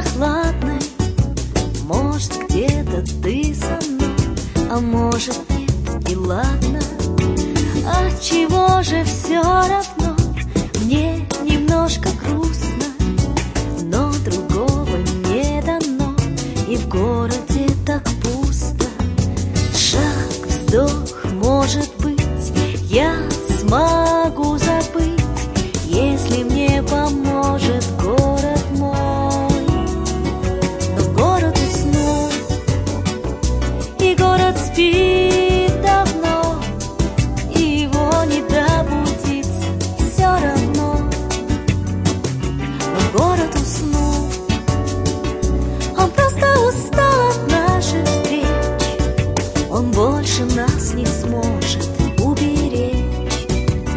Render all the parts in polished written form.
прохладной. Может, где-то ты со мной, а может, нет, и ладно. Отчего же все равно? Мне немножко грустно, но другого не дано, и в городе так пусто. Шаг, вздох, может быть, я смогу забыть, если мне поможет город мой. Но город уснул, и город спит давно, и его не добудиться все равно. Но город уснул, он просто устал от наших встреч, он больше нас не сможет уберечь.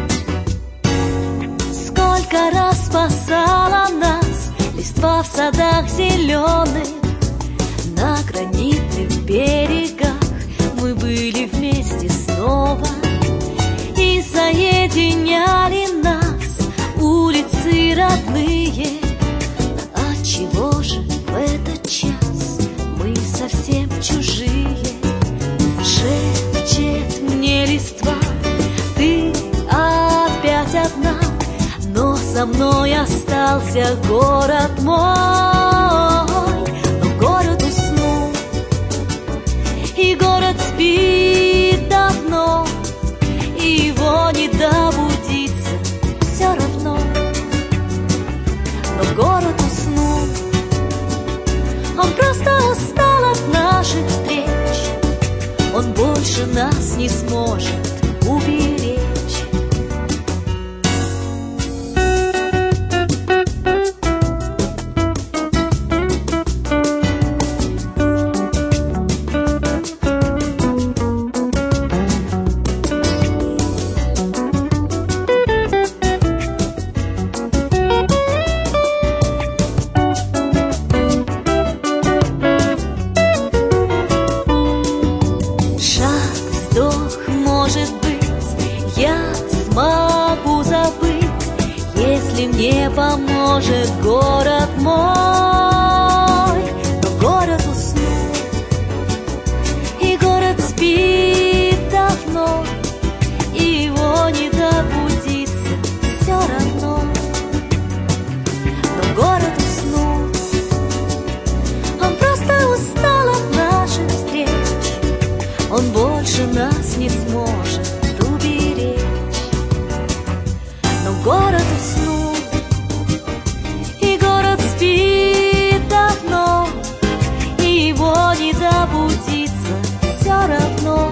Сколько раз спасала нас листва в садах зеленых, на гранитных берегах мы были вместе снова, и соединяли нас улицы родные. Отчего же в этот час мы совсем чужие? Шепчет мне листва, ты опять одна, но со мной остался город мой. Но город уснул, и город спит давно, и его не добудиться все равно. Но город уснул, он просто устал от наших встреч, он больше нас не сможет уберечь. Может быть, я смогу забыть, если мне поможет город мой. Но город уснул, и город спит давно, и его не добудиться все равно. Но город уснул, он просто устал от наших встреч, он больше нас не сможет уберечь. Но город уснул, и город спит давно, и его не добудиться все равно.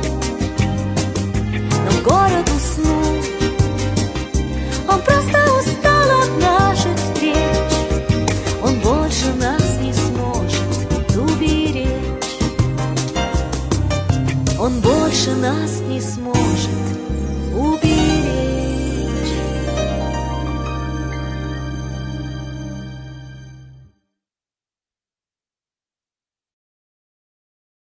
Но город уснул, он просто устал от наших встреч, он больше нас не сможет уберечь. Он больше нас не сможет убить.